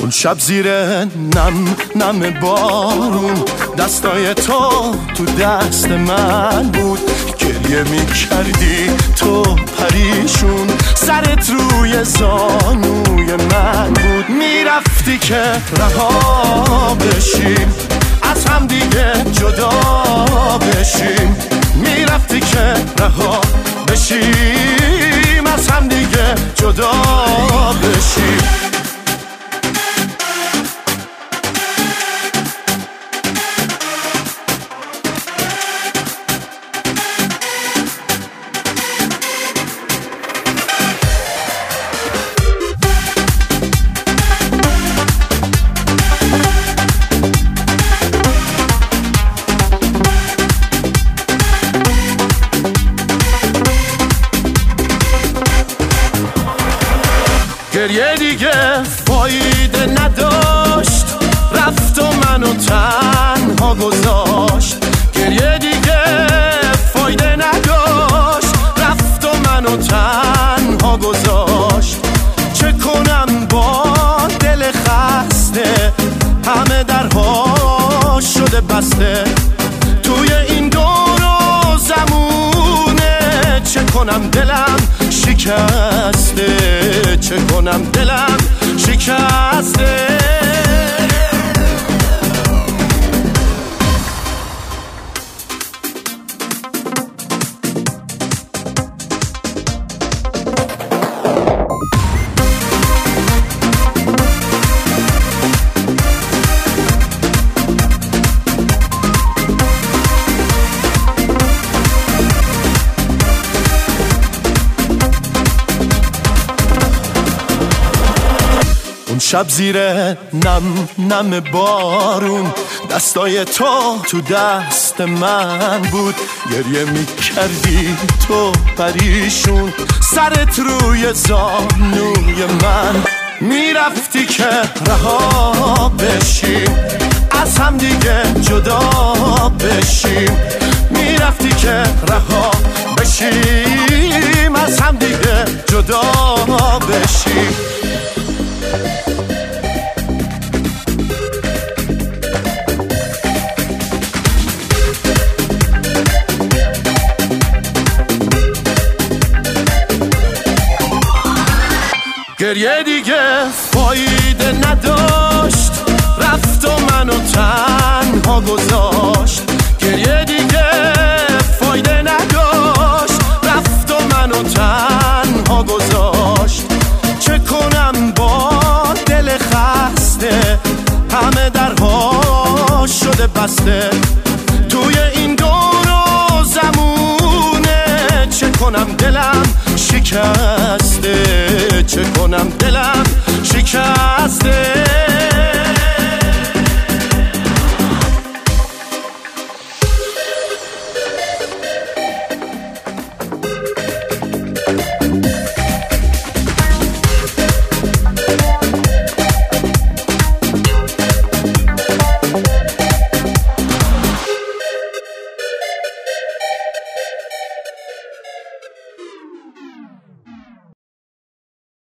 اون شب زیر نم بارون دستای تو دست من بود، گریه می کردی تو پریشون، سرت روی زانوی من بود. میرفتی که رها بشیم از هم دیگه جدا بشیم، میرفتی که رها بشیم از هم دیگه جدا بشیم. گریه دیگه فایده نداشت، رفت و منو تنها گذاشت. گریه دیگه فایده نداشت، رفت و منو تنها گذاشت. چه کنم با دل خسته، همه درها شده بسته، توی این دور و زمونه. چه کنم دلم شکسته، چه کنم دلم شکسته. اون شب زیر نم بارون دستای تو دست من بود، گریه می کردی تو پریشون، سرت روی زانوی من. میرفتی که رها بشیم از هم دیگه جدا بشیم، میرفتی که رها بشیم از هم دیگه جدا بشیم. گریه دیگه فایده نداشت، رفت و منو تنها گذاشت. گریه دیگه فایده نداشت، رفت و منو تنها گذاشت. چه کنم با دل خسته، همه درها شده بسته، توی این دور و زمونه. چه کنم دلم شکسته، چه کنم دلم شکسته.